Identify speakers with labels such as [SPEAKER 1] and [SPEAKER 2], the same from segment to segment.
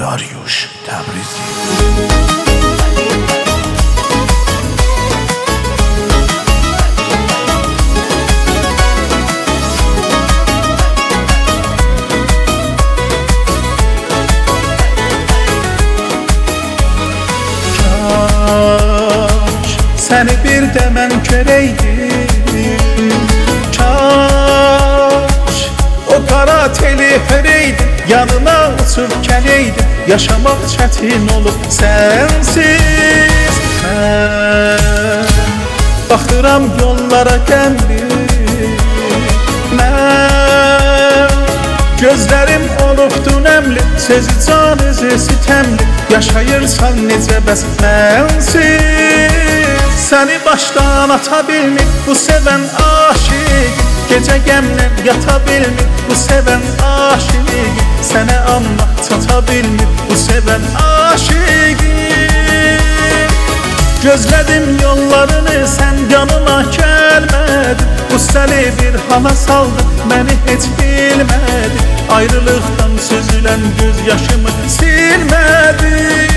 [SPEAKER 1] Dariush Təbrizi.
[SPEAKER 2] Səni bir də mən görəydim, kaş o qara teli hörəydim, yanına uçub gələydim. Yaşamaq çətin olub sənsiz. Mən baxıram yollara qəmli, mən gözlərim olubdu nəmli, sözü can özü sitəmli. Yaşayırsan necə bəs mənsiz. Səni başdan ata bilmir bu sevən aşiq, gecə qəmlə yata bilmir bu sevən aşiq. Sənə amma çata bilmir bu sevən aşiq. Gözlədim yollarını, sən yanıma gəlmədin. Bu səni bir hala saldı, məni heç bilmədin. Ayrılıqdan süzülən göz yaşımı silmədin.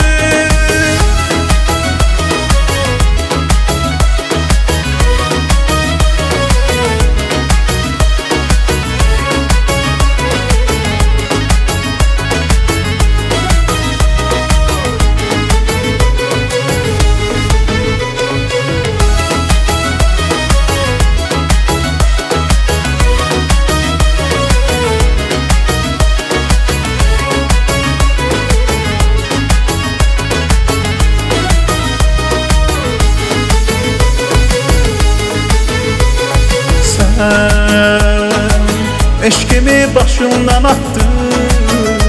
[SPEAKER 2] Eşkimi başımdan attın,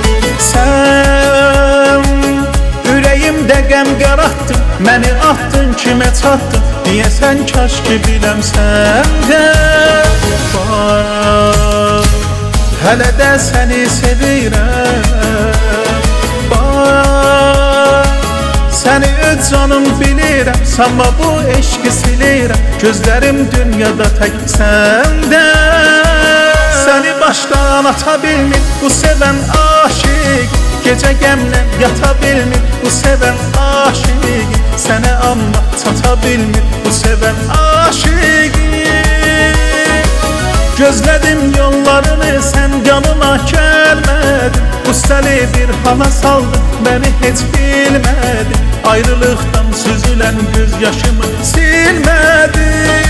[SPEAKER 2] sən ürəyimdə qəm qarattın. Məni atdın kimə çatdın, deyəsən kaş ki biləm səndə. Bax, hələ də səni sevirəm. Bax, səni öz canım bilirəm, sanma bu eşqi silirəm. Gözlərim dünyada tək səndə. Səni başdan ata bilmir bu sevən aşiq, gecə qəmlə yata bilmir bu sevən aşiq. Sənə amma çata bilmir bu sevən aşiq. Gözlədim yollarını, sən yanıma gəlmədin. Bu səni bir hala saldı, məni heç bilmədin. Ayrılıqdan süzülən göz yaşımı silmədin.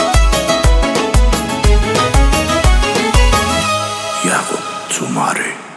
[SPEAKER 1] Yaqub Cumari.